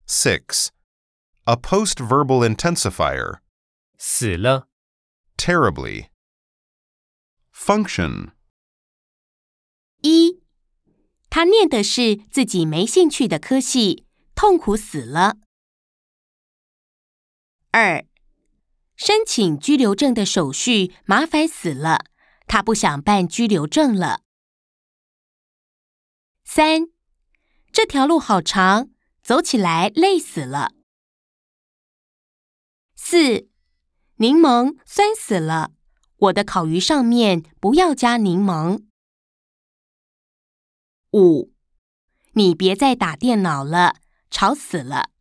6. A post-verbal intensifier. 死了。 Terribly. Function. 1. 他念的是自己没兴趣的科系，痛苦死了。2. 申请居留证的手续麻烦死了，他不想办居留证了。3. 这条路好长，走起来累死了。4. 柠檬酸死了，我的烤鱼上面不要加柠檬。5. 你别再打电脑了，吵死了。